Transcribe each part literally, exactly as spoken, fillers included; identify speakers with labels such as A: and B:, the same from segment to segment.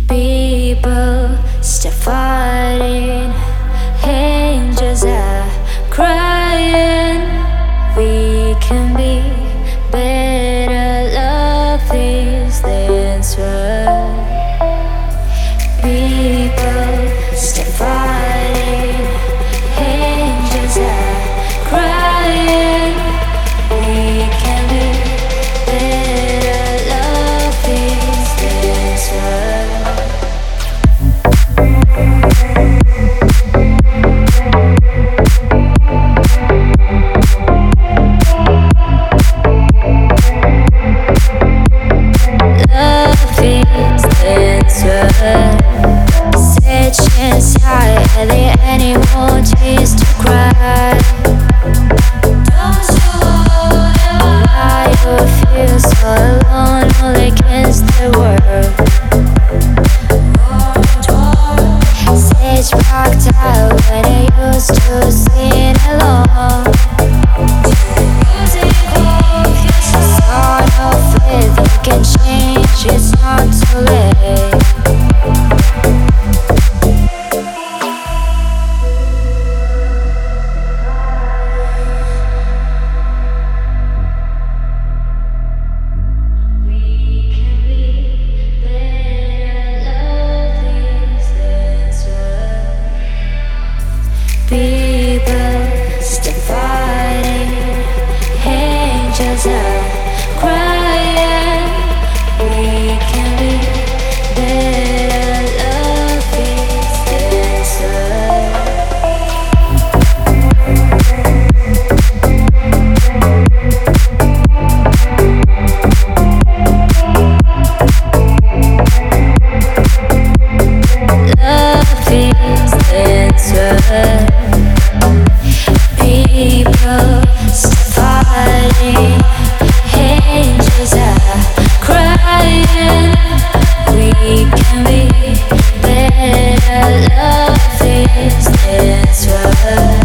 A: People still fighting, angels are crying. We can be better, love is the answer. People still fighting, angels are crying. We can be better, love is the answer. Searching silently, anyone tears to cry. Don't you know why you feel so alone, all against the world? Stage blocked out when I used to sing alone. Sort of faith you can change, it's not too late. People still fighting, angels are crying. We can be better, love is the answer. Love is the answer. People still fighting, angels are crying. We can be better, love is the answer.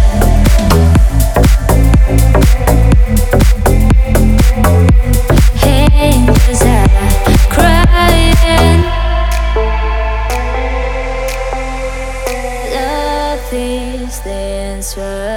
A: Angels are crying. Love is the answer.